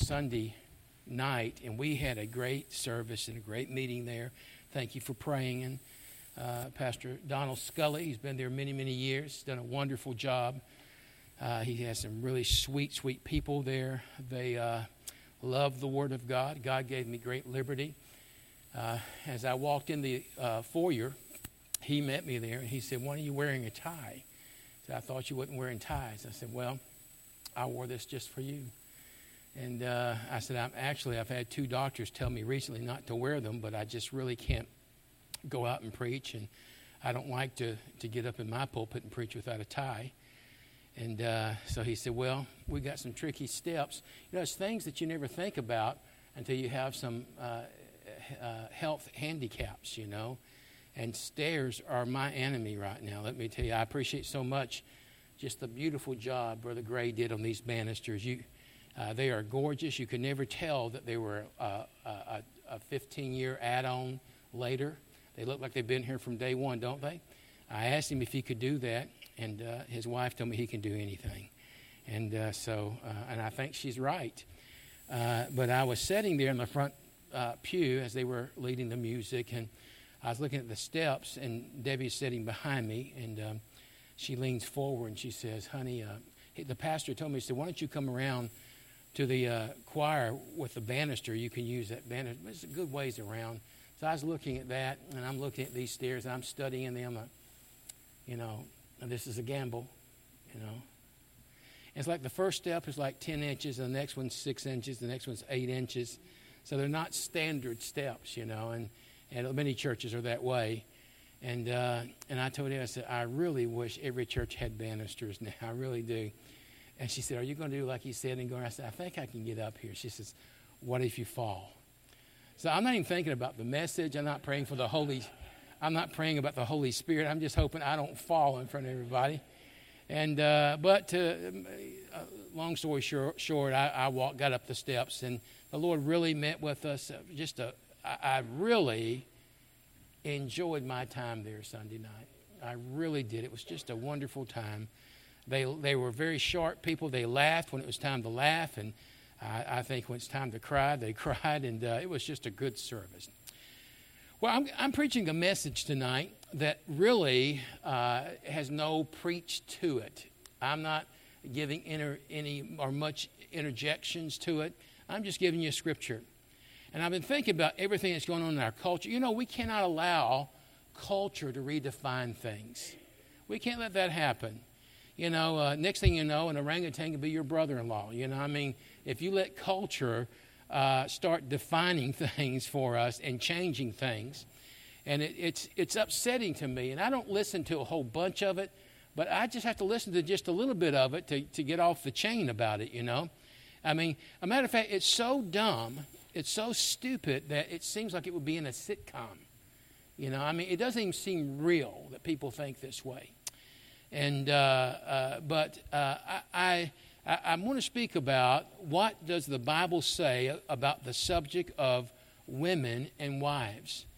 Sunday night, and we had a great service and a great meeting there. Thank you for praying. And Pastor Donald Scully, he's been there many, many years. He's done a wonderful job. He has some really sweet people there. They love the Word of God. God gave me great liberty. As I walked in the foyer, he met me there, and he said, "Why are you wearing a tie?" I said, "I thought you wasn't wearing ties." I said, "Well, I wore this just for you." And I said, I've had 2 doctors tell me recently not to wear them, but I just really can't go out and preach, and I don't like to get up in my pulpit and preach without a tie." And so he said, "Well, we got some tricky steps. You know, it's things that you never think about until you have some health handicaps, you know. And stairs are my enemy right now. Let me tell you, I appreciate so much just the beautiful job Brother Gray did on these banisters. They are gorgeous. You could never tell that they were a 15-year add-on later. They look like they've been here from day one, don't they? I asked him if he could do that, and his wife told me he can do anything. And and I think she's right. But I was sitting there in the front pew as they were leading the music, and I was looking at the steps, and Debbie's sitting behind me, and she leans forward and she says, "Honey," the pastor told me, he said, "Why don't you come around to the choir with the banister? You can use that banister. There's a good ways around." So I was looking at that, and I'm looking at these stairs, and I'm studying them. This is a gamble, you know. It's like the first step is like 10 inches, and the next one's 6 inches, the next one's 8 inches. So they're not standard steps, you know, and many churches are that way. And I told her, I said, "I really wish every church had banisters now. I really do." And she said, "Are you going to do like he said and go?" I said, "I think I can get up here." She says, "What if you fall?" So I'm not even thinking about the message. I'm not praying about the Holy Spirit. I'm just hoping I don't fall in front of everybody. And long story short, I got up the steps, and the Lord really met with us. I really enjoyed my time there Sunday night. I really did. It was just a wonderful time. They were very sharp people. They laughed when it was time to laugh, and I think when it's time to cry, they cried, and it was just a good service. Well, I'm preaching a message tonight that really has no preach to it. I'm not giving any or much interjections to it. I'm just giving you scripture. And I've been thinking about everything that's going on in our culture. You know, we cannot allow culture to redefine things. We can't let that happen. You know, next thing you know, an orangutan can be your brother-in-law. You know, I mean, if you let culture start defining things for us and changing things, and it's upsetting to me. And I don't listen to a whole bunch of it, but I just have to listen to just a little bit of it to get off the chain about it, you know. I mean, a matter of fact, it's so dumb, it's so stupid that it seems like it would be in a sitcom. You know, I mean, it doesn't even seem real that people think this way. And but I want to speak about what does the Bible say about the subject of women and wives.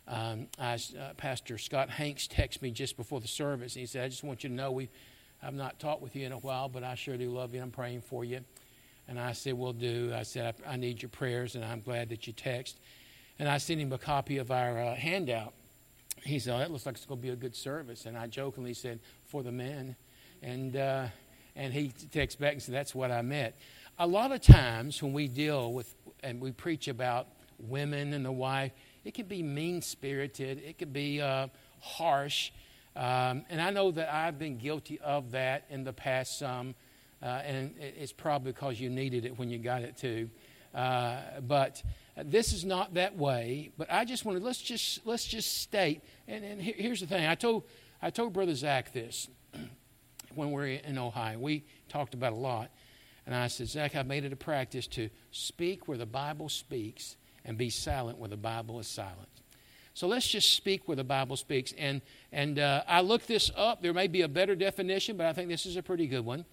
Pastor Scott Hanks texted me just before the service, and he said, "I just want you to know I've not talked with you in a while, but I sure do love you, and I'm praying for you." And I said, "Will do." I said, I need your prayers, and I'm glad that you text. And I sent him a copy of our handout. He said, "Oh, that looks like it's going to be a good service." And I jokingly said, "For the men." And he texted back and said, "That's what I meant." A lot of times when we deal with and we preach about women and the wife, it can be mean-spirited. It could be harsh. And I know that I've been guilty of that in the past some. And it's probably because you needed it when you got it too. But this is not that way. But I just wanted, let's just state. And here's the thing. I told Brother Zach this when we were in Ohio. We talked about a lot. And I said, "Zach, I've made it a practice to speak where the Bible speaks and be silent where the Bible is silent." So let's just speak where the Bible speaks. And I looked this up. There may be a better definition, but I think this is a pretty good one.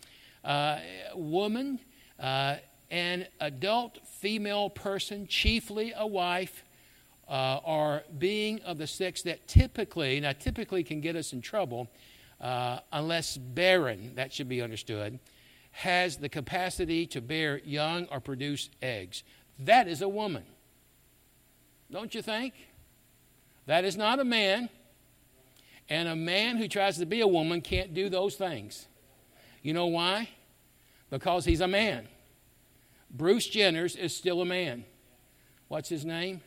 Woman, an adult female person, chiefly a wife, or being of the sex that typically can get us in trouble, unless barren, that should be understood, has the capacity to bear young or produce eggs. That is a woman. Don't you think? That is not a man. And a man who tries to be a woman can't do those things. You know why? Because he's a man. Bruce Jenners is still a man. What's his name?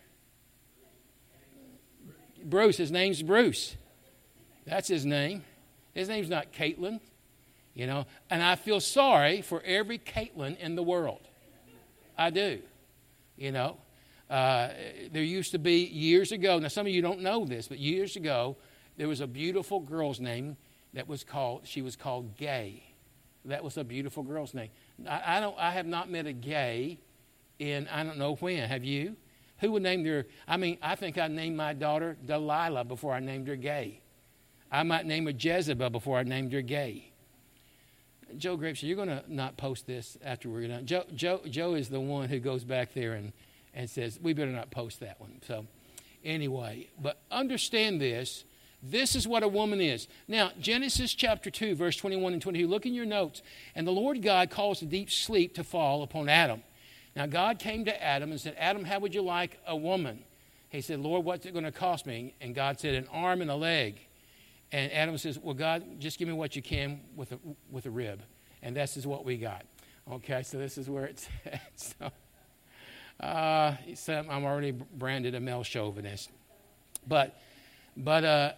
Bruce. His name's Bruce. That's his name. His name's not Caitlin. You know, and I feel sorry for every Caitlin in the world. I do. You know, there used to be years ago, now some of you don't know this, but years ago, there was a beautiful girl's name she was called Gay. That was a beautiful girl's name. I have not met a gay in I don't know when. Have you? Who would name their, I think I named my daughter Delilah before I named her Gay. I might name her Jezebel before I named her Gay. Joe Grapes, you're going to not post this after we're done. Joe is the one who goes back there and says, we better not post that one. So anyway, but understand this. This is what a woman is. Now, Genesis chapter 2, verse 21 and 22. Look in your notes. And the Lord God caused a deep sleep to fall upon Adam. Now, God came to Adam and said, Adam, how would you like a woman? He said, Lord, what's it going to cost me? And God said, an arm and a leg. And Adam says, well, God, just give me what you can with a rib. And this is what we got. Okay, so this is where it's at. So, I'm already branded a male chauvinist. But the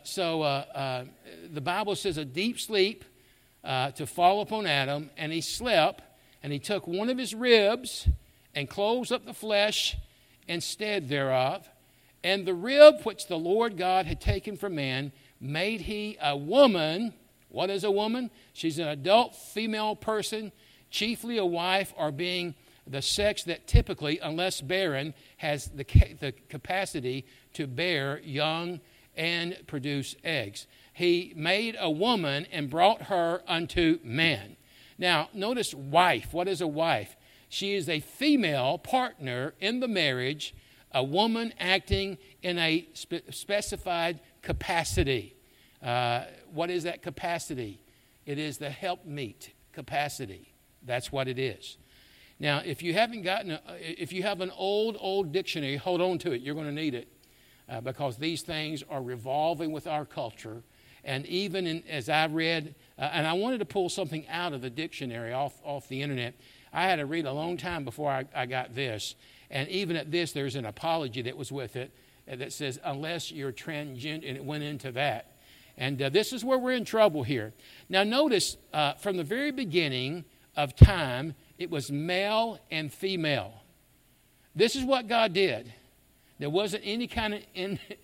Bible says a deep sleep to fall upon Adam, and he slept, and he took one of his ribs and closed up the flesh instead thereof. And the rib which the Lord God had taken from man made he a woman. What is a woman? She's an adult female person, chiefly a wife, or being the sex that typically, unless barren, has the capacity to bear young and produce eggs. He made a woman and brought her unto man. Now, notice wife. What is a wife? She is a female partner in the marriage, a woman acting in a specified capacity. What is that capacity? It is the helpmeet capacity. That's what it is. Now, if you have an old dictionary, hold on to it. You're going to need it because these things are revolving with our culture. And even as I read, and I wanted to pull something out of the dictionary off the internet. I had to read a long time before I got this. And even at this, there's an apology that was with it that says, unless you're transgender, and it went into that. And this is where we're in trouble here. Now notice, from the very beginning of time, it was male and female. This is what God did. There wasn't any kind of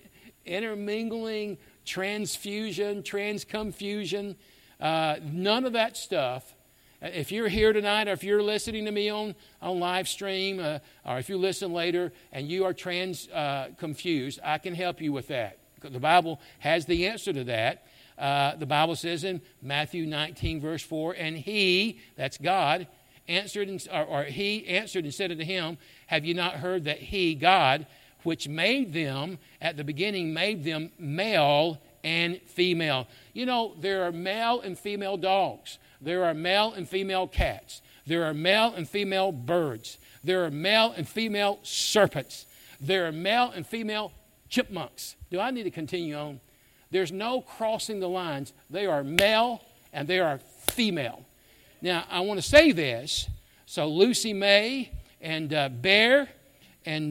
intermingling, transfusion, transconfusion, none of that stuff. If you're here tonight, or if you're listening to me on live stream, or if you listen later and you are confused, I can help you with that. The Bible has the answer to that. The Bible says in Matthew 19, verse 4, and he, that's God, answered he answered and said unto him, have you not heard that he, God, which made them, at the beginning made them male and female. You know, there are male and female dogs. There are male and female cats. There are male and female birds. There are male and female serpents. There are male and female chipmunks. Do I need to continue on? There's no crossing the lines. They are male and they are female. Now, I want to say this. So Lucy May and Bear and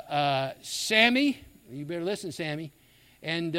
Sammy, you better listen, Sammy, and,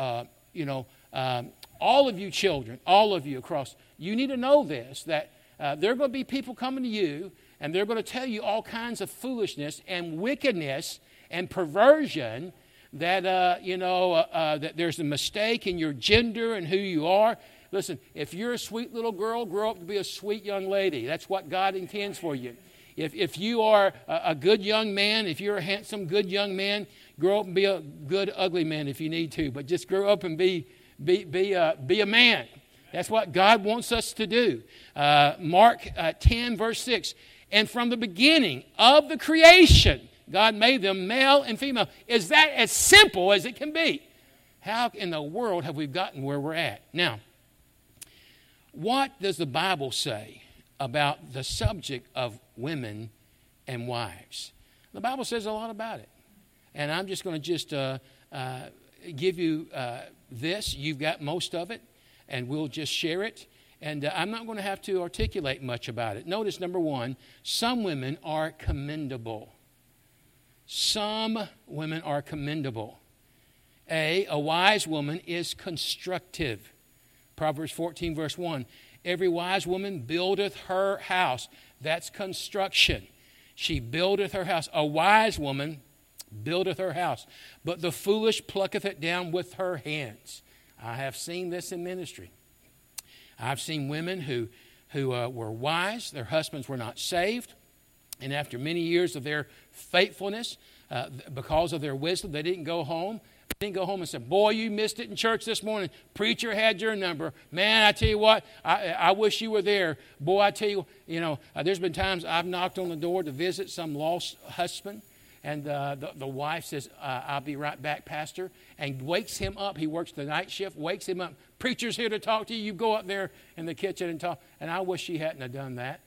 all of you children, all of you across, you need to know this, that there are going to be people coming to you and they're going to tell you all kinds of foolishness and wickedness and perversion that, that there's a mistake in your gender and who you are. Listen, if you're a sweet little girl, grow up to be a sweet young lady. That's what God intends for you. If you are a good young man, if you're a handsome, good young man, grow up and be a good, ugly man if you need to. But just grow up and be a man. That's what God wants us to do. Mark 10, verse 6. And from the beginning of the creation, God made them male and female. Is that as simple as it can be? How in the world have we gotten where we're at? Now, what does the Bible say about the subject of women and wives. The Bible says a lot about it. And I'm just going to give you this. You've got most of it, and we'll just share it. And I'm not going to have to articulate much about it. Notice, number one, some women are commendable. Some women are commendable. A wise woman is constructive. Proverbs 14, verse 1. Every wise woman buildeth her house. That's construction. She buildeth her house. A wise woman buildeth her house. But the foolish plucketh it down with her hands. I have seen this in ministry. I've seen women who were wise. Their husbands were not saved. And after many years of their faithfulness, because of their wisdom, they didn't go home. They didn't go home and say, boy, you missed it in church this morning. Preacher had your number. Man, I tell you what, I wish you were there. Boy, I tell you, there's been times I've knocked on the door to visit some lost husband. And the wife says, I'll be right back, Pastor, and wakes him up. He works the night shift, wakes him up. Preacher's here to talk to you. You go up there in the kitchen and talk. And I wish she hadn't have done that.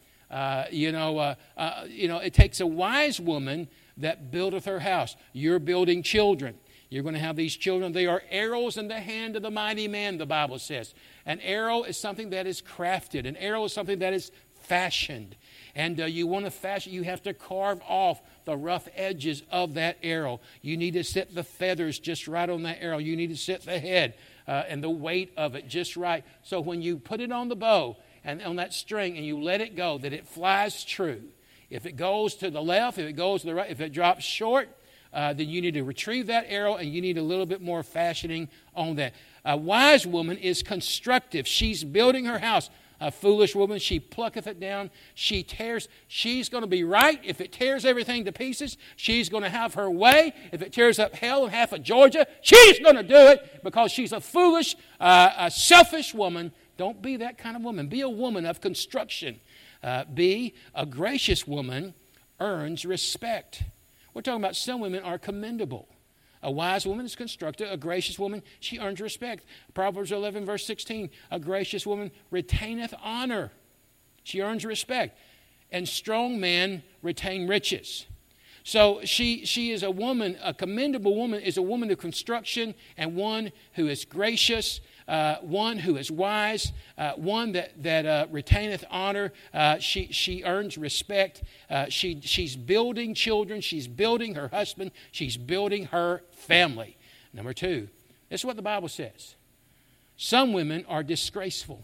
It takes a wise woman that buildeth her house. You're building children. You're going to have these children. They are arrows in the hand of the mighty man, the Bible says. An arrow is something that is crafted. An arrow is something that is fashioned. And you want to fashion, you have to carve off the rough edges of that arrow. You need to set the feathers just right on that arrow. You need to set the head and the weight of it just right. So when you put it on the bow and on that string and you let it go, that it flies true. If it goes to the left, if it goes to the right, if it drops short, then you need to retrieve that arrow and you need a little bit more fashioning on that. A wise woman is constructive. She's building her house. A foolish woman, she plucketh it down. She tears. She's going to be right. If it tears everything to pieces, she's going to have her way. If it tears up hell and half of Georgia, she's going to do it because she's a foolish, a selfish woman. Don't be that kind of woman. Be a woman of construction. B, a gracious woman earns respect. We're talking about some women are commendable. A wise woman is constructive. A gracious woman, she earns respect. Proverbs 11, verse 16, a gracious woman retaineth honor. She earns respect. And strong men retain riches. So she is a woman, a commendable woman is a woman of construction and one who is gracious, one who is wise, one that retaineth honor. She earns respect. She's building children. She's building her husband. She's building her family. Number two, this is what the Bible says. Some women are disgraceful.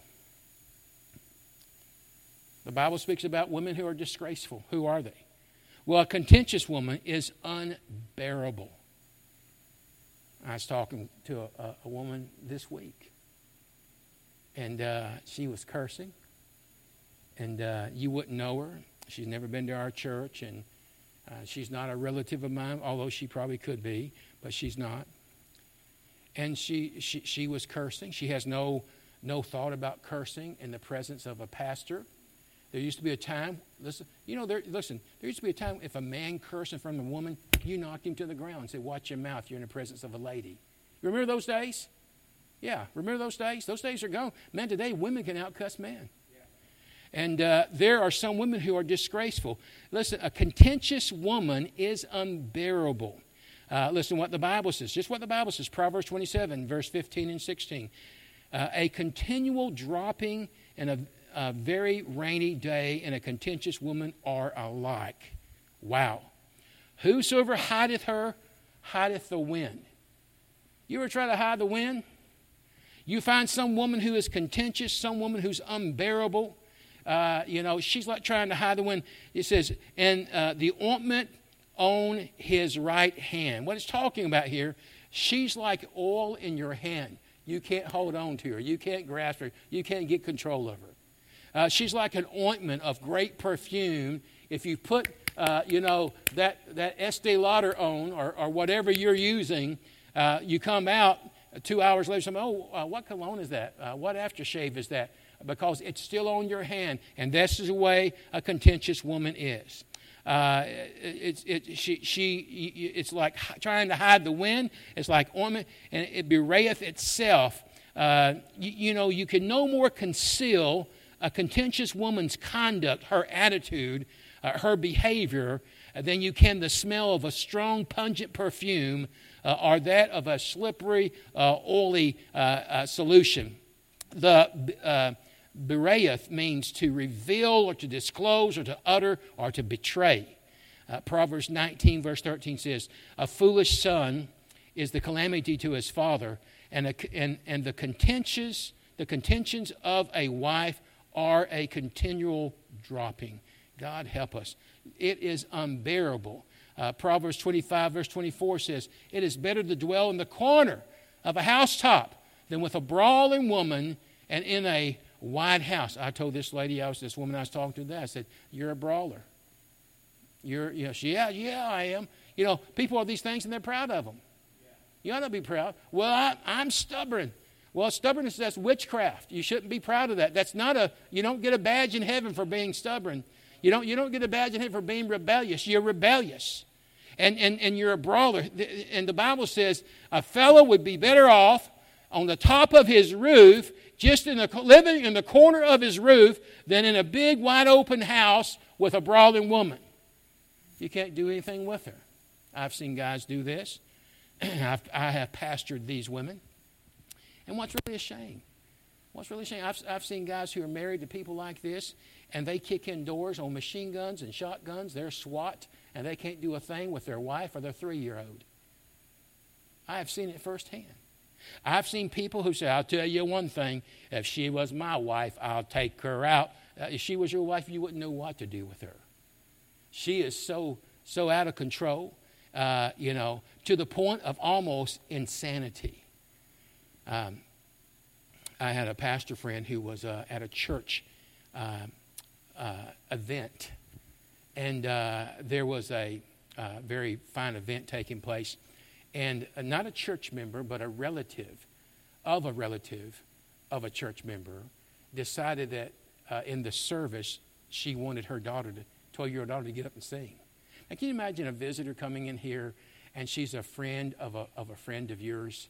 The Bible speaks about women who are disgraceful. Who are they? Well, a contentious woman is unbearable. I was talking to a woman this week, and she was cursing, and you wouldn't know her. She's never been to our church, and she's not a relative of mine, although she probably could be, but she's not. And she was cursing. She has no thought about cursing in the presence of a pastor. There used to be a time, there used to be a time if a man cursed in front of a woman, you knocked him to the ground and said, watch your mouth, you're in the presence of a lady. You remember those days? Yeah, remember those days? Those days are gone. Man, today women can outcuss men. Yeah. And there are some women who are disgraceful. Listen, a contentious woman is unbearable. Listen to what the Bible says. Just what the Bible says. Proverbs 27, verse 15 and 16. A continual dropping and a very rainy day and a contentious woman are alike. Wow. Whosoever hideth her, hideth the wind. You ever try to hide the wind? You find some woman who is contentious, some woman who's unbearable. She's like trying to hide the wind. It says, and the ointment on his right hand. What it's talking about here, she's like oil in your hand. You can't hold on to her. You can't grasp her. You can't get control of her. She's like an ointment of great perfume. If you put, that Estee Lauder on or whatever you're using, you come out 2 hours later, what cologne is that? What aftershave is that? Because it's still on your hand. And this is the way a contentious woman is. It's like trying to hide the wind. It's like ointment, and it bewrayeth itself. You can no more conceal a contentious woman's conduct, her attitude, her behavior, than you can the smell of a strong, pungent perfume or that of a slippery, oily solution. The Beraeth means to reveal or to disclose or to utter or to betray. Proverbs 19 verse 13 says, a foolish son is the calamity to his father, and the contentions of a wife are a continual dropping. God help us. It is unbearable. Proverbs 25 verse 24 says, it is better to dwell in the corner of a housetop than with a brawling woman and in a wide house. I told this woman I was talking to that, I said, you're a brawler. Yeah, I am. People are these things and they're proud of them. You ought to be proud. Well, I'm stubborn. Well, stubbornness, that's witchcraft. You shouldn't be proud of that. You don't get a badge in heaven for being stubborn. You don't get a badge in heaven for being rebellious. You're rebellious. And you're a brawler. And the Bible says a fellow would be better off on the top of his roof, just living in the corner of his roof, than in a big, wide open house with a brawling woman. You can't do anything with her. I've seen guys do this. I have pastored these women. And what's really a shame? I've seen guys who are married to people like this, and they kick in doors on machine guns and shotguns. They're SWAT, and they can't do a thing with their wife or their 3-year-old. I have seen it firsthand. I've seen people who say, I'll tell you one thing, if she was my wife, I'll take her out. If she was your wife, you wouldn't know what to do with her. She is so out of control, to the point of almost insanity. I had a pastor friend who was at a church event, and there was a very fine event taking place, and not a church member, but a relative of a church member decided that in the service she wanted her 12-year-old daughter to get up and sing. Now, can you imagine a visitor coming in here and she's a friend of a friend of yours,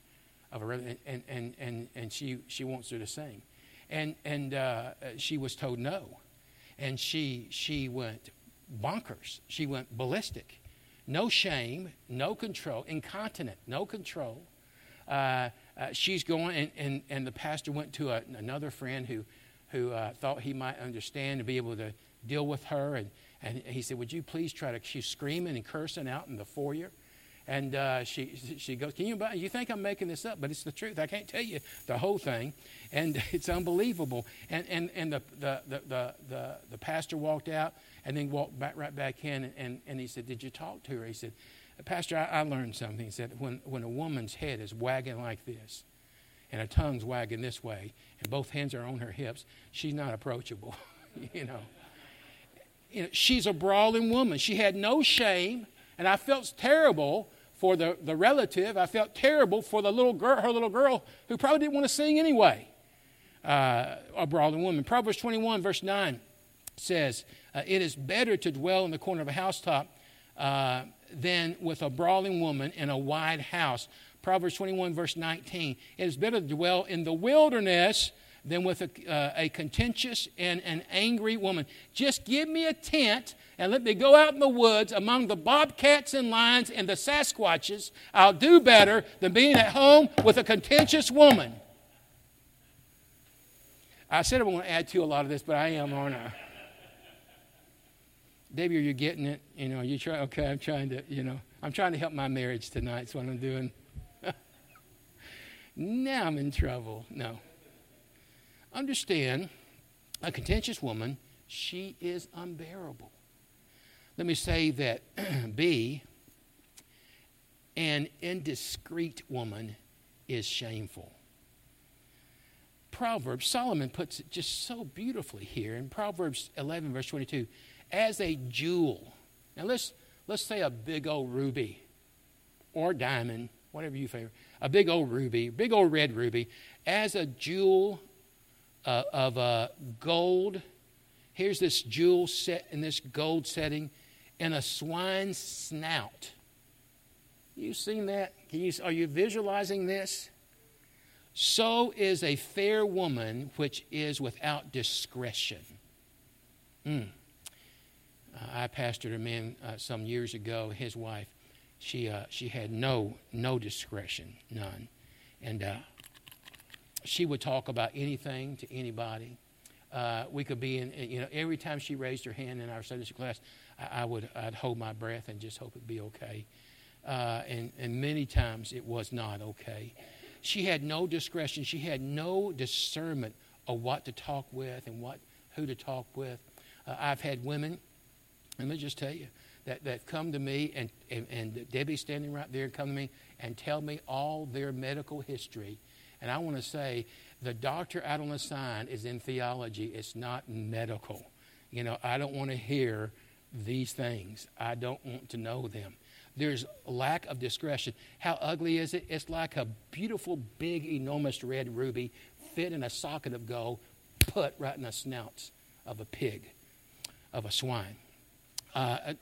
and she wants her to sing, and she was told no, and she went bonkers. She went ballistic. No shame, no control, incontinent, no control. She's going, and the pastor went to another friend who thought he might understand and be able to deal with her, and he said, would you please she's screaming and cursing out in the foyer. And she goes, you think I'm making this up, but it's the truth. I can't tell you the whole thing, and it's unbelievable. And the pastor walked out and then walked right back in, and he said, did you talk to her? He said, Pastor, I learned something. He said, when a woman's head is wagging like this, and her tongue's wagging this way, and both hands are on her hips, she's not approachable. She's a brawling woman. She had no shame, and I felt terrible for the relative. I felt terrible for her little girl, who probably didn't want to sing anyway. A brawling woman. Proverbs 21 verse 9 says, it is better to dwell in the corner of a housetop than with a brawling woman in a wide house. Proverbs 21 verse 19, it is better to dwell in the wilderness than with a contentious and an angry woman. Just give me a tent and let me go out in the woods among the bobcats and lions and the Sasquatches. I'll do better than being at home with a contentious woman. I said I won't add to a lot of this, but I am, aren't I? Debbie, are you getting it? You try. Okay, I'm trying to help my marriage tonight. That's what I'm doing. Now I'm in trouble. No. Understand, a contentious woman, she is unbearable. Let me say that B, an indiscreet woman is shameful. Solomon puts it just so beautifully here in Proverbs 11, verse 22, as a jewel. Now let's say a big old ruby or diamond, whatever you favor, a big old ruby, big old red ruby, as a jewel of gold. Here's this jewel set in this gold setting in a swine's snout. You seen that? Are you visualizing this? so is a fair woman which is without discretion. I pastored a man some years ago. His wife, she had no discretion, none, and she would talk about anything to anybody. We could be in, every time she raised her hand in our Sunday school class, I'd hold my breath and just hope it'd be okay. And many times it was not okay. She had no discretion. She had no discernment of what to talk with and who to talk with. I've had women, let me just tell you, that come to me, and Debbie's standing right there, come to me and tell me all their medical history. And I want to say, the doctor out on the sign is in theology. It's not medical. I don't want to hear these things. I don't want to know them. There's a lack of discretion. How ugly is it? It's like a beautiful, big, enormous red ruby fit in a socket of gold, put right in the snouts of a pig, of a swine. An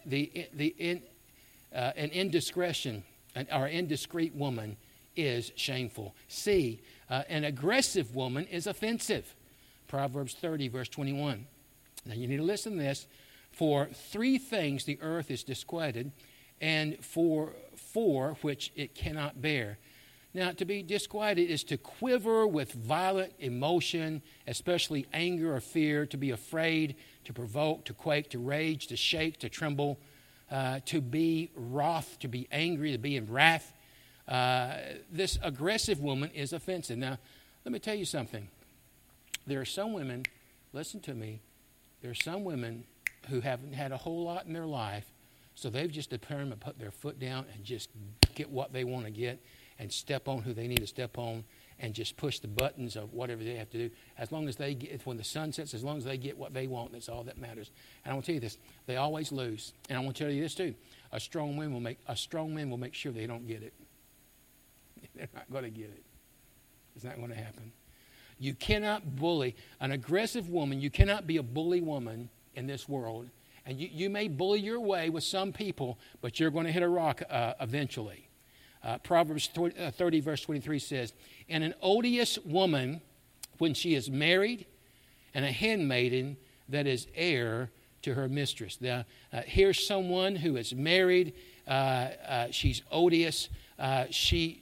indiscretion, or indiscreet woman is shameful. C, an aggressive woman is offensive. Proverbs 30, verse 21. Now you need to listen to this. For 3 things the earth is disquieted, and for 4 which it cannot bear. Now, to be disquieted is to quiver with violent emotion, especially anger or fear, to be afraid, to provoke, to quake, to rage, to shake, to tremble, to be wroth, to be angry, to be in wrath. This aggressive woman is offensive. Now, let me tell you something. There are some women, listen to me, there are some women who haven't had a whole lot in their life, so they've just determined to put their foot down and just get what they want to get and step on who they need to step on and just push the buttons of whatever they have to do. As long as they get, when the sun sets, as long as they get what they want, that's all that matters. And I want to tell you this, they always lose. And I want to tell you this too, a strong man will make sure they don't get it. They're not going to get it. It's not going to happen. You cannot bully. An aggressive woman, you cannot be a bully woman in this world. And you may bully your way with some people, but you're going to hit a rock eventually. Proverbs 30, verse 23 says, and an odious woman, when she is married, and a handmaiden that is heir to her mistress. Now, here's someone who is married. She's odious. She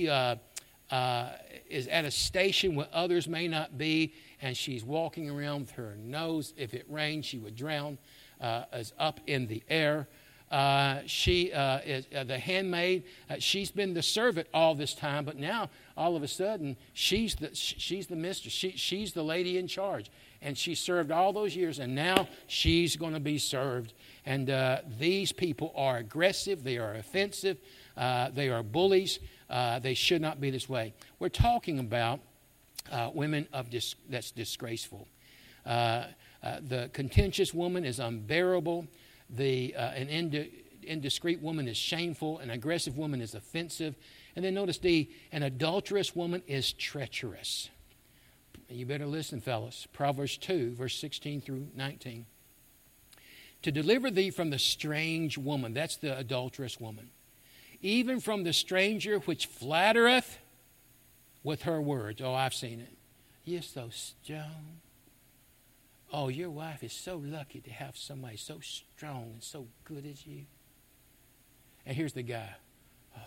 is at a station where others may not be, and she's walking around with her nose. If it rained, she would drown. Is up in the air. She is the handmaid. She's been the servant all this time, but now all of a sudden she's the mistress. She's the lady in charge, and she served all those years, and now she's going to be served. And these people are aggressive. They are offensive. They are bullies. They should not be this way. We're talking about women that's disgraceful. The contentious woman is unbearable. An indiscreet woman is shameful. An aggressive woman is offensive. And then notice D, an adulterous woman is treacherous. You better listen, fellas. Proverbs 2, verse 16 through 19. To deliver thee from the strange woman, that's the adulterous woman, even from the stranger which flattereth with her words. Oh, I've seen it. You're so strong. Oh, your wife is so lucky to have somebody so strong and so good as you. And here's the guy. Oh.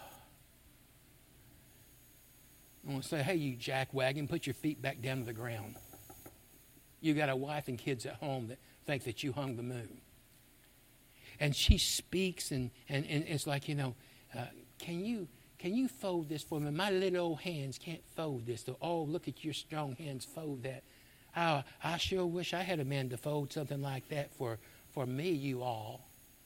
I want to say, hey, you jackwagon, put your feet back down to the ground. You got a wife and kids at home that think that you hung the moon. And she speaks, and it's like, can you fold this for me? My little old hands can't fold this. So, oh, look at your strong hands fold that. I sure wish I had a man to fold something like that for me, you all.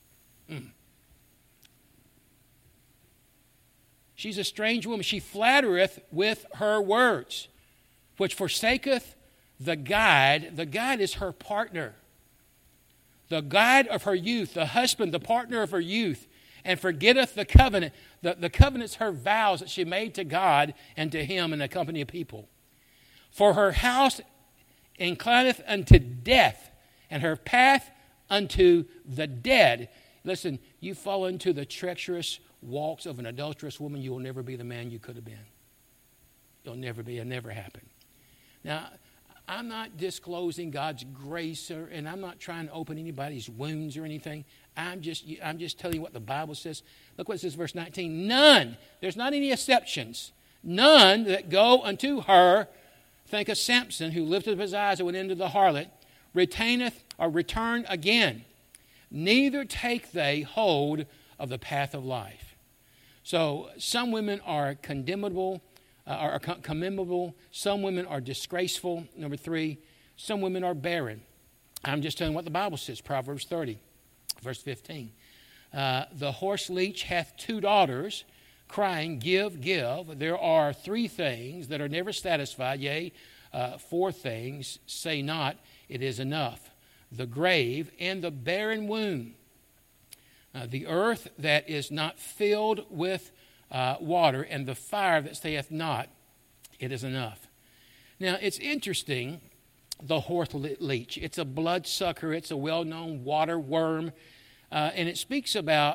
She's a strange woman. She flattereth with her words, which forsaketh the guide. The guide is her partner. The guide of her youth, the husband, the partner of her youth, and forgetteth the covenant. The covenant's her vows that she made to God and to him in the company of people. For her house inclineth unto death, and her path unto the dead. Listen, you fall into the treacherous walks of an adulterous woman, you will never be the man you could have been. You'll never be. It'll never happen. Now, I'm not disclosing God's grace, and I'm not trying to open anybody's wounds or anything. I'm just telling you what the Bible says. Look what it says, verse 19. None, there's not any exceptions. None that go unto her, think of Samson, who lifted up his eyes and went into the harlot, retaineth or return again. Neither take they hold of the path of life. So some women are condemnable, are commendable. Some women are disgraceful. Number 3, some women are barren. I'm just telling you what the Bible says. Proverbs 30, verse 15. The horse leech hath 2 daughters, crying, give, give. There are 3 things that are never satisfied, yea, 4 things, say not, it is enough. The grave and the barren womb. The earth that is not filled with water, and the fire that saith not, it is enough. Now, it's interesting, the horse leech. It's a bloodsucker. It's a well-known water worm. And it speaks about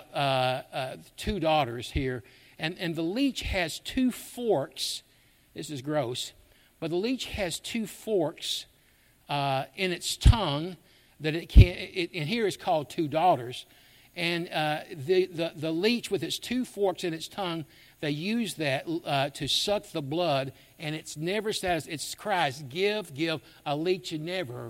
2 daughters here. And the leech has 2 forks. This is gross. But the leech has 2 forks in its tongue that it can. And here it's called 2 daughters. And the leech with its 2 forks in its tongue, they use that to suck the blood, and it's never satisfied. It cries, give, give. A leech never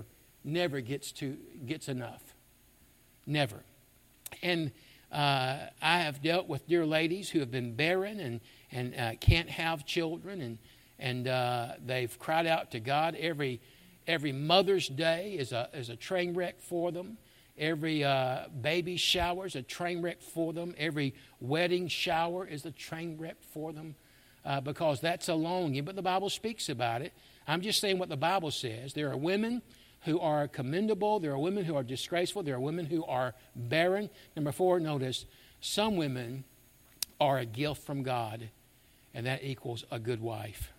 gets enough. Never. And I have dealt with dear ladies who have been barren and can't have children, and they've cried out to God. Every Mother's Day is a train wreck for them. Every baby shower is a train wreck for them. Every wedding shower is a train wreck for them because that's a longing. But the Bible speaks about it. I'm just saying what the Bible says. There are women who are commendable. There are women who are disgraceful. There are women who are barren. Number 4, notice, some women are a gift from God, and that equals a good wife.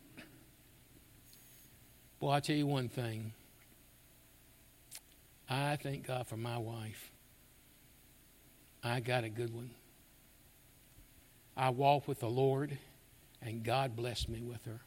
Well, I'll tell you one thing. I thank God for my wife. I got a good one. I walk with the Lord, and God blessed me with her.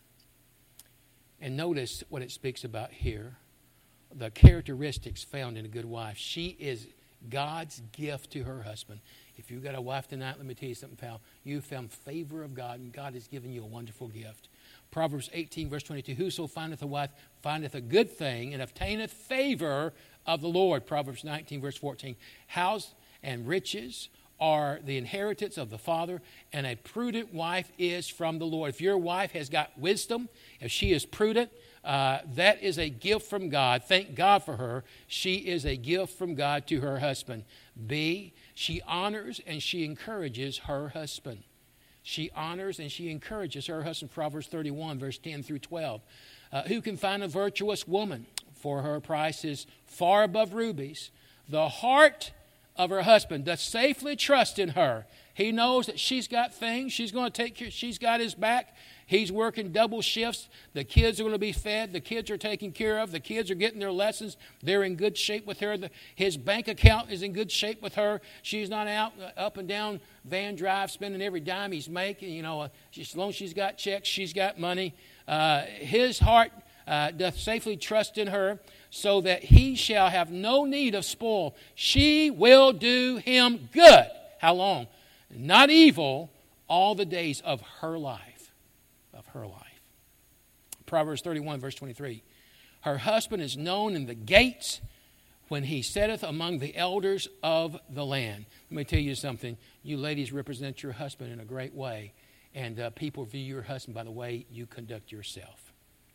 And notice what it speaks about here. The characteristics found in a good wife. She is God's gift to her husband. If you've got a wife tonight, let me tell you something, pal. You found favor of God, and God has given you a wonderful gift. Proverbs 18, verse 22, whoso findeth a wife findeth a good thing and obtaineth favor of the Lord. Proverbs 19, verse 14, house and riches are the inheritance of the father, and a prudent wife is from the Lord. If your wife has got wisdom, if she is prudent, that is a gift from God. Thank God for her. She is a gift from God to her husband. B, she honors and she encourages her husband. She honors and she encourages her husband. Proverbs 31, verse 10 through 12. Who can find a virtuous woman? For her price is far above rubies. The heart of her husband doth safely trust in her. He knows that she's got things. She's going to take care. She's got his back. He's working double shifts. The kids are going to be fed. The kids are taken care of. The kids are getting their lessons. They're in good shape with her. His bank account is in good shape with her. She's not out up and down Van Drive spending every dime he's making. You know, as long as she's got checks, she's got money. His heart doth safely trust in her, so that he shall have no need of spoil. She will do him good. How long? Not evil, all the days of her life. Of her life. Proverbs 31, verse 23. Her husband is known in the gates when he sitteth among the elders of the land. Let me tell you something. You ladies represent your husband in a great way, and people view your husband by the way you conduct yourself.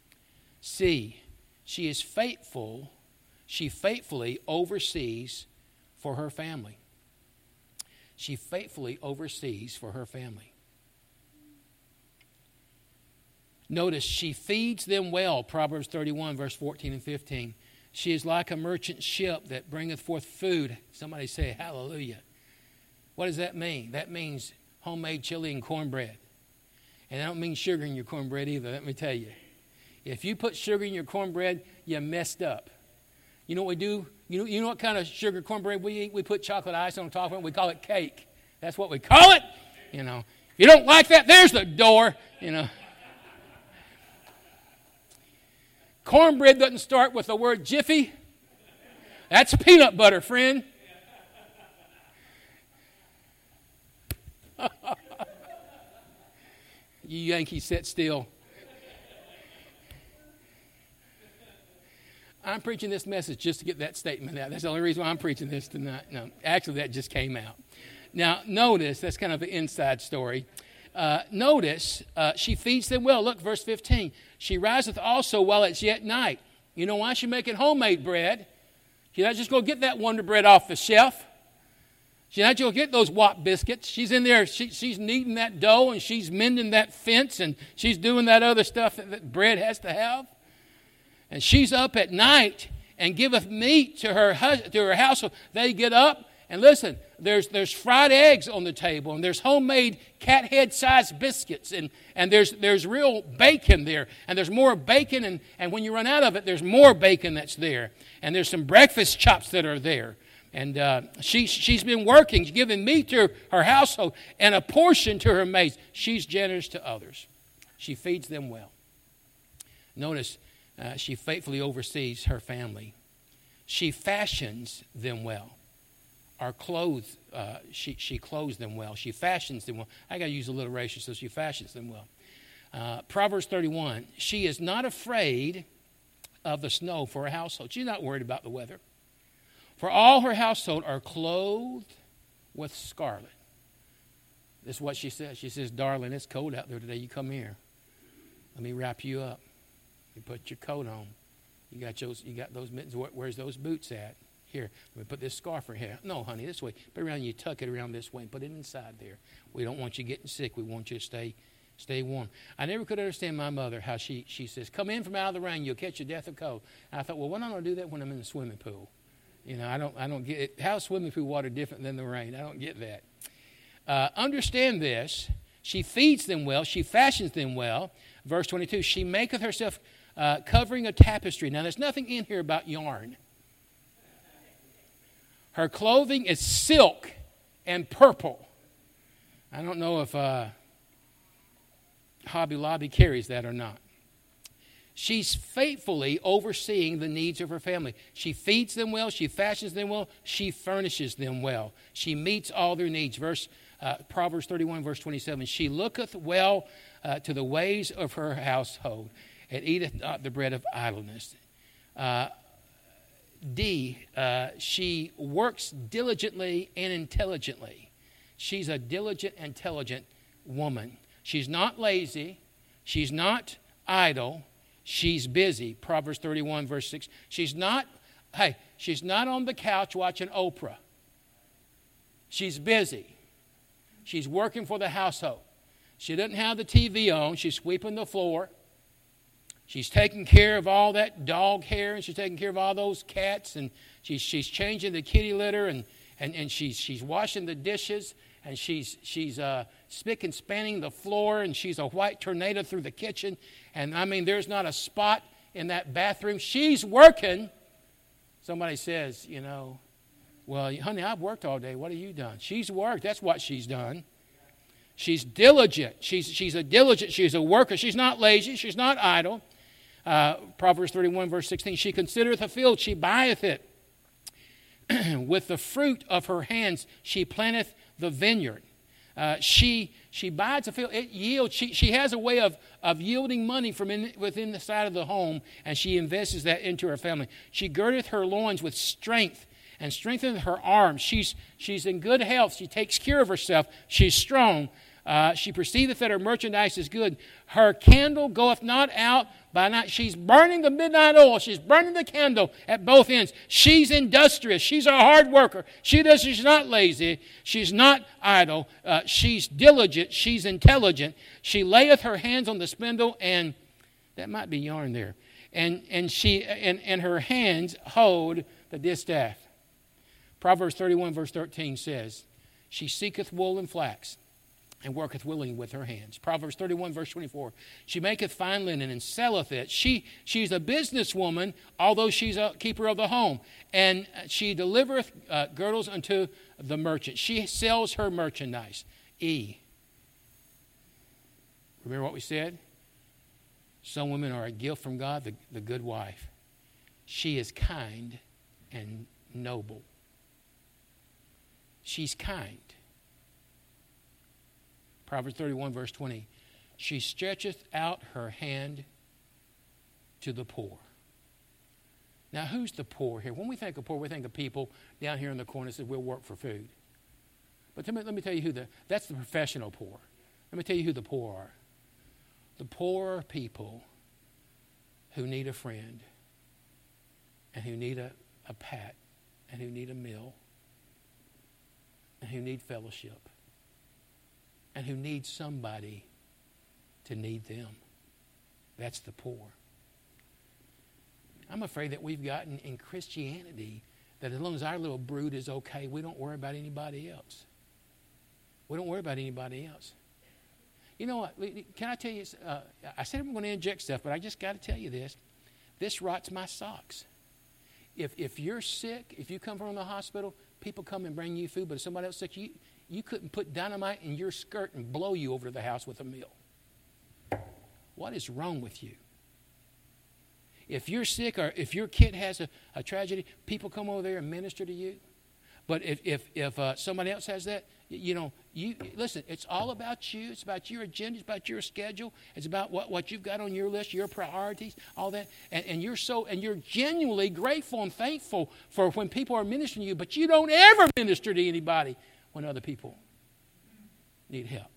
C, she is faithful. She faithfully oversees for her family. She faithfully oversees for her family. Notice, she feeds them well, Proverbs 31, verse 14 and 15. She is like a merchant ship that bringeth forth food. Somebody say, hallelujah. What does that mean? That means homemade chili and cornbread. And I don't mean sugar in your cornbread either, let me tell you. If you put sugar in your cornbread, you messed up. You know what we do? You know what kind of sugar cornbread we eat? We put chocolate ice on top of it. We call it cake. That's what we call it. You know, if you don't like that, there's the door. You know. Cornbread doesn't start with the word jiffy. That's peanut butter, friend. You Yankees, sit still. I'm preaching this message just to get that statement out. That's the only reason why I'm preaching this tonight. No, actually, that just came out. Now, notice, that's kind of an inside story. Notice, she feeds them well. Look, verse 15. She riseth also while it's yet night. You know why? She's making homemade bread. She's not just going to get that Wonder Bread off the shelf. She's not going to get those Wop biscuits. She's in there, she's kneading that dough, and she's mending that fence, and she's doing that other stuff that bread has to have. And she's up at night and giveth meat to her household. They get up, and listen, there's fried eggs on the table, and there's homemade cat head-sized biscuits, and there's real bacon there, and there's more bacon, and when you run out of it, there's more bacon that's there, and there's some breakfast chops that are there. And she's been working, giving meat to her household and a portion to her maids. She's generous to others. She feeds them well. Notice, she faithfully oversees her family. She fashions them well. Our clothes, she clothes them well. She fashions them well. I got to use alliteration, so she fashions them well. Proverbs 31, she is not afraid of the snow for her household. She's not worried about the weather. For all her household are clothed with scarlet. This is what she says. She says, darling, it's cold out there today. You come here. Let me wrap you up. You put your coat on. You got those mittens. Where's those boots at? Here, let me put this scarf right here. No, honey, this way. Put it around you. Tuck it around this way and put it inside there. We don't want you getting sick. We want you to stay warm. I never could understand my mother, how she says, come in from out of the rain. You'll catch your death of cold. And I thought, well, why don't I do that when I'm in the swimming pool? You know, I don't get it. How is swimming pool water different than the rain? I don't get that. Understand this. She feeds them well. She fashions them well. Verse 22, she maketh herself covering a tapestry. Now, there's nothing in here about yarn. Her clothing is silk and purple. I don't know if Hobby Lobby carries that or not. She's faithfully overseeing the needs of her family. She feeds them well. She fashions them well. She furnishes them well. She meets all their needs. Proverbs 31, verse 27. She looketh well to the ways of her household, and eateth not the bread of idleness. She works diligently and intelligently. She's a diligent, intelligent woman. She's not lazy. She's not idle. She's busy. Proverbs 31, verse 6. She's not on the couch watching Oprah. She's busy. She's working for the household. She doesn't have the TV on. She's sweeping the floor. She's taking care of all that dog hair, and she's taking care of all those cats, and she's changing the kitty litter, and she's washing the dishes, and she's spick and spanning the floor, and she's a white tornado through the kitchen. And I mean, there's not a spot in that bathroom. She's working. Somebody says, you know, well, honey, I've worked all day. What have you done? She's worked. That's what she's done. She's diligent. She's a diligent. She's a worker. She's not lazy. She's not idle. Proverbs 31, verse 16. She considereth a field. She buyeth it. With the fruit of her hands, she planteth the vineyard. She buys a field. It yields. She has a way of yielding money from within the side of the home, and she invests that into her family. She girdeth her loins with strength and strengtheneth her arms. She's in good health. She takes care of herself. She's strong. She perceiveth that her merchandise is good. Her candle goeth not out by night. She's burning the midnight oil. She's burning the candle at both ends. She's industrious. She's a hard worker. She's not lazy. She's not idle. She's diligent. She's intelligent. She layeth her hands on the spindle, and that might be yarn there. And her hands hold the distaff. Proverbs 31, verse 13 says, she seeketh wool and flax, and worketh willingly with her hands. Proverbs 31, verse 24. She maketh fine linen and selleth it. She's a businesswoman, although she's a keeper of the home. And she delivereth girdles unto the merchant. She sells her merchandise. Remember what we said? Some women are a gift from God, the good wife. She is kind and noble. She's kind. Proverbs 31, verse 20. She stretcheth out her hand to the poor. Now, who's the poor here? When we think of poor, we think of people down here in the corner that say we'll work for food. But let me tell you that's the professional poor. Let me tell you who the poor are. The poor are people who need a friend and who need a pat and who need a meal and who need fellowship and who need somebody to need them. That's the poor. I'm afraid that we've gotten in Christianity that as long as our little brood is okay, we don't worry about anybody else. We don't worry about anybody else. You know what? Can I tell you? I said I'm going to inject stuff, but I just got to tell you this. This rots my socks. If you're sick, if you come from the hospital, people come and bring you food, but if somebody else sick, you couldn't put dynamite in your skirt and blow you over to the house with a meal. What is wrong with you? If you're sick or if your kid has a tragedy, people come over there and minister to you. But if somebody else has that, you listen, it's all about you. It's about your agenda. It's about your schedule. It's about what you've got on your list, your priorities, all that. And you're genuinely grateful and thankful for when people are ministering to you, but you don't ever minister to anybody when other people need help.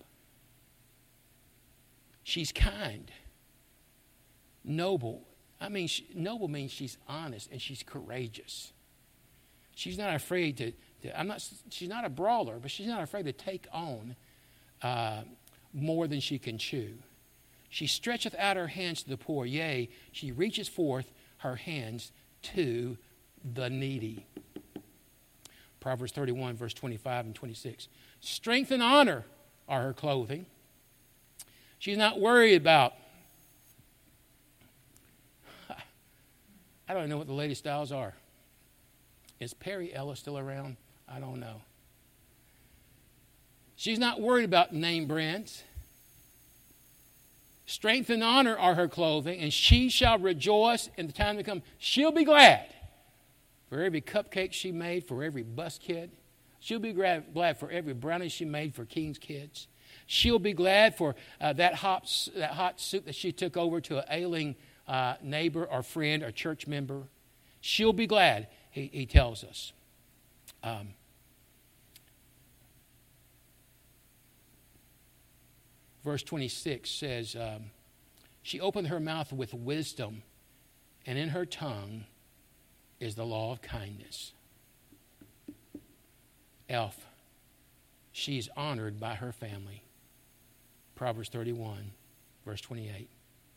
She's kind, noble. Noble means she's honest and she's courageous. She's not afraid she's not a brawler, but she's not afraid to take on more than she can chew. She stretcheth out her hands to the poor. Yea, she reaches forth her hands to the needy. Proverbs 31, verse 25 and 26. Strength and honor are her clothing. She's not worried about, I don't know what the latest styles are. Is Perry Ellis still around? I don't know. She's not worried about name brands. Strength and honor are her clothing, and she shall rejoice in the time to come. She'll be glad for every cupcake she made for every bus kid. She'll be glad for every brownie she made for King's kids. She'll be glad for that hot soup that she took over to an ailing neighbor or friend or church member. She'll be glad, he tells us. Verse 26 says, she opened her mouth with wisdom, and in her tongue is the law of kindness. Elf, she's honored by her family. Proverbs 31, verse 28.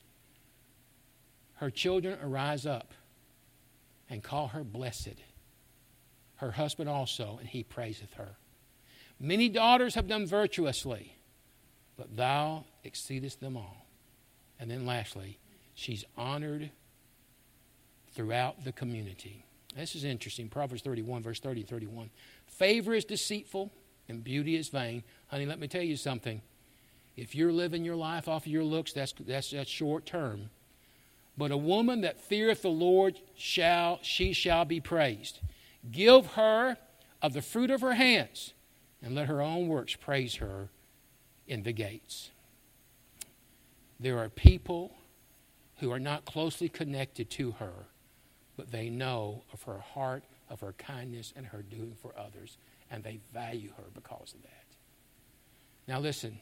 Her children arise up and call her blessed. Her husband also, and he praiseth her. Many daughters have done virtuously, but thou exceedest them all. And then lastly, she's honored throughout the community. This is interesting. Proverbs 31, verse 30, 31. Favor is deceitful and beauty is vain. Honey, let me tell you something. If you're living your life off of your looks, that's short term. But a woman that feareth the Lord she shall be praised. Give her of the fruit of her hands, and let her own works praise her in the gates. There are people who are not closely connected to her, but they know of her heart, of her kindness, and her doing for others, and they value her because of that. Now listen,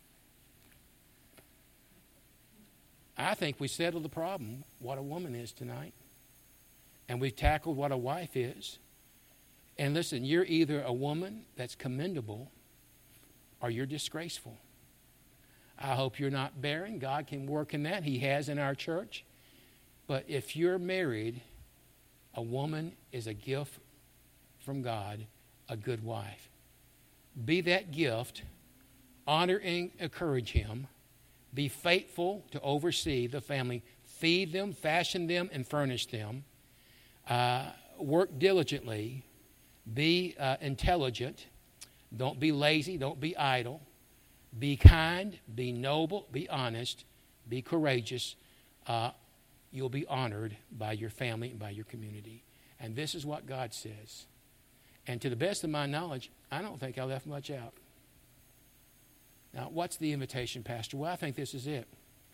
I think we settled the problem, what a woman is tonight. And we've tackled what a wife is. And listen, you're either a woman that's commendable or you're disgraceful. I hope you're not barren. God can work in that. He has in our church. But if you're married, a woman is a gift from God, a good wife. Be that gift. Honor and encourage him. Be faithful to oversee the family. Feed them, fashion them, and furnish them. Work diligently. Be intelligent. Don't be lazy. Don't be idle. Be kind. Be noble. Be honest. Be courageous. you'll be honored by your family and by your community. And this is what God says. And to the best of my knowledge, I don't think I left much out. Now, what's the invitation, Pastor? Well, I think this is it.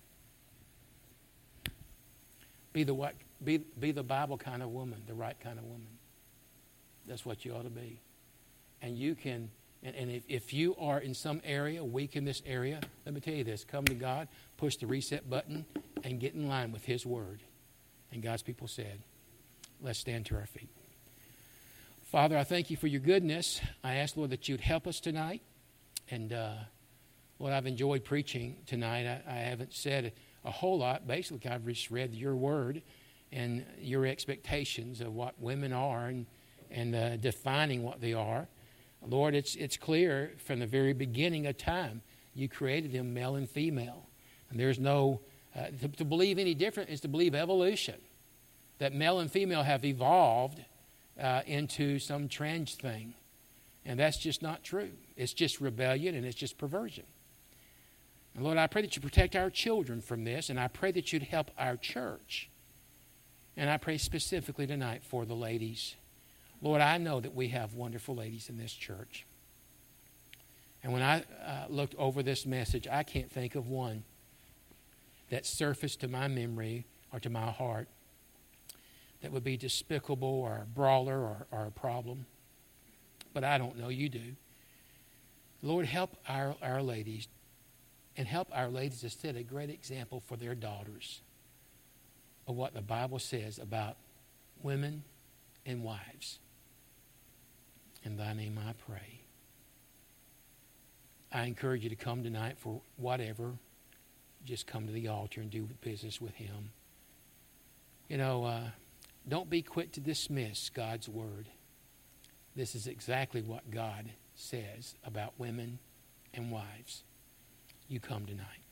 Be the Bible kind of woman, the right kind of woman. That's what you ought to be. And you can, and if you are in some area, weak in this area, let me tell you this. Come to God, push the reset button, and get in line with His Word. And God's people said, let's stand to our feet. Father, I thank you for your goodness. I ask, Lord, that you'd help us tonight. And, Lord, I've enjoyed preaching tonight. I haven't said a whole lot. Basically, I've just read your word and your expectations of what women are and defining what they are. Lord, it's clear from the very beginning of time you created them male and female. And there's no, to believe any different is to believe evolution, that male and female have evolved into some trans thing. And that's just not true. It's just rebellion and it's just perversion. And Lord, I pray that you protect our children from this, and I pray that you'd help our church. And I pray specifically tonight for the ladies. Lord, I know that we have wonderful ladies in this church. And when I looked over this message, I can't think of one that surfaced to my memory or to my heart that would be despicable or a brawler or a problem. But I don't know, you do. Lord, help our ladies, and help our ladies to set a great example for their daughters of what the Bible says about women and wives. In thy name I pray. I encourage you to come tonight for whatever. Just come to the altar and do business with Him. You know, don't be quick to dismiss God's word. This is exactly what God says about women and wives. You come tonight.